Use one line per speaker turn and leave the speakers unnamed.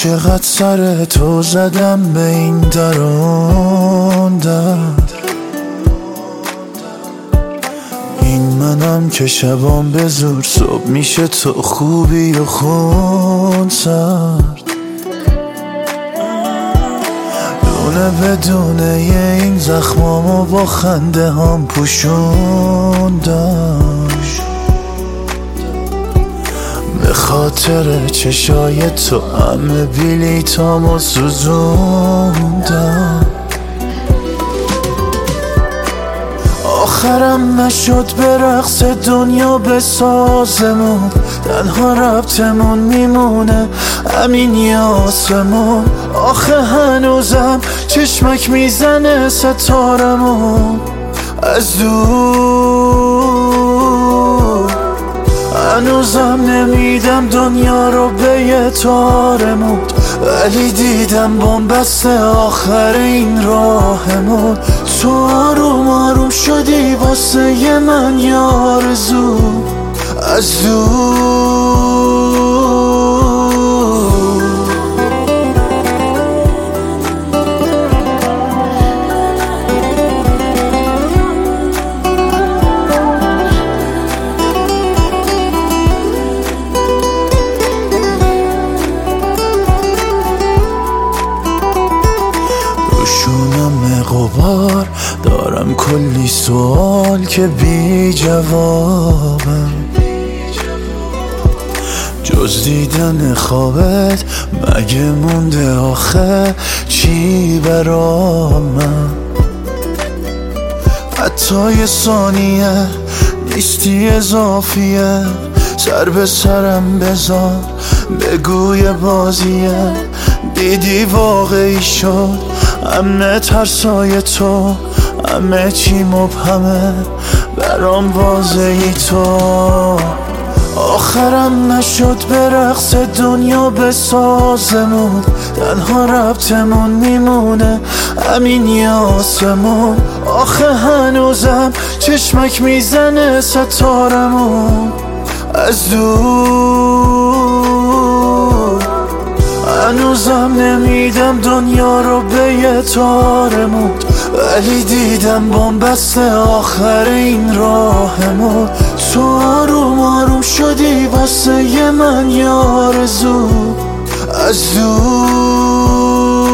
چقدر سر تو زدم به این درون در، این منم که شبام به زور صبح میشه تو خوبی و خون سرد، دونه بدونه این زخمامو با خنده هم پوشوندم، به خاطر چشای تو همه بلیطامو سوزوندم. آخرم نشد به رقص دنیا بسازمون، تنها ربطمون میمونه همین یه آسمون. آخه هنوزم چشمک میزنه ستارمون از دور، هنوزم نمیدم دنیا رو به یه تارمون، ولی دیدم بن‌بست آخر این راهمون. تو آروم آروم شدی واسه ی من یه آرزو از دور. روشونم غبار دارم کلی سوال که بی جوابم، جز دیدن خوابت مگه مونده آخه چی برامم؟ حتی یه ثانیه نیستی اضافیه، سر به سرم بذار بگوی بازیه، دیدی واقعی شد همه ترسای تو، همه چی مبهمه برام واضحی تو. آخرم نشد به رقص دنیا بسازمون، تنها ربطمون میمونه همین یه آسمون. آخه هنوزم چشمک میزنه ستارمون از دور، هنوزم نمیدم دنیا رو به یه تارمون، ولی دیدم بن‌بست آخر این راهمون. تو آروم آروم شدی واسه ی من یه آرزو از دور.